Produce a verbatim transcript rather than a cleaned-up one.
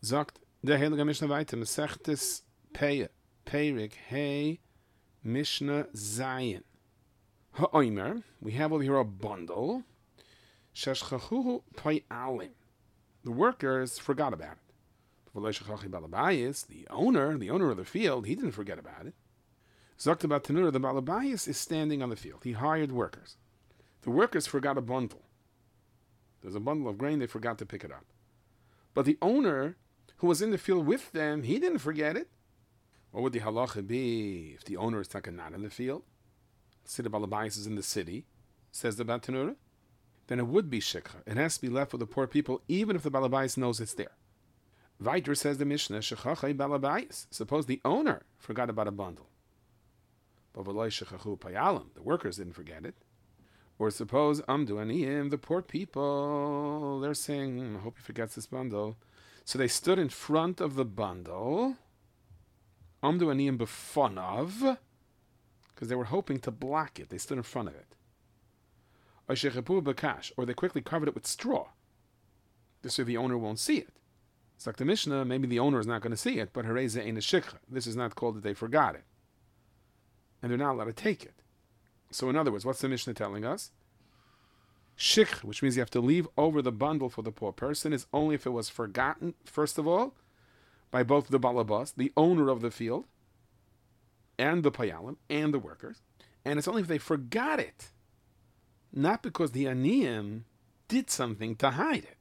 Sagt der Heilige Mishnah weiter, Mesechtes Peye, Peirik, Hey, Mishnah Zayin. Ha'omer, we have over here a bundle. Sheshchachuhu Payalim. The workers forgot about it. The owner, the owner of the field, he didn't forget about it. Sagt about Tanura, the Balabayas is standing on the field. He hired workers. The workers forgot a bundle. There's a bundle of grain, they forgot to pick it up. But the owner, who was in the field with them, he didn't forget it. What would the halacha be if the owner is not in the field? Let's say the Balabayas is in the city, says the Batanura. Then it would be shikha. It has to be left with the poor people, even if the Balabayas knows it's there. Weiter says the Mishnah, shechachai Balabayas. Suppose the owner forgot about a bundle. But v'loy shechachu payalim, the workers didn't forget it. Or suppose amdu aniyim, the poor people, they're saying, I hope he forgets this bundle. So they stood in front of the bundle, amdu aniyim befonav, because they were hoping to block it. They stood in front of it. Or shechepu b'kash, or they quickly covered it with straw. This way the owner won't see it. It's like the Mishnah, maybe the owner is not going to see it, but hareze ain't a shikha. This is not called that they forgot it. And they're not allowed to take it. So in other words, what's the Mishnah telling us? Shikh, which means you have to leave over the bundle for the poor person, is only if it was forgotten, first of all, by both the balabas, the owner of the field, and the payalim, and the workers. And it's only if they forgot it. Not because the aniyim did something to hide it.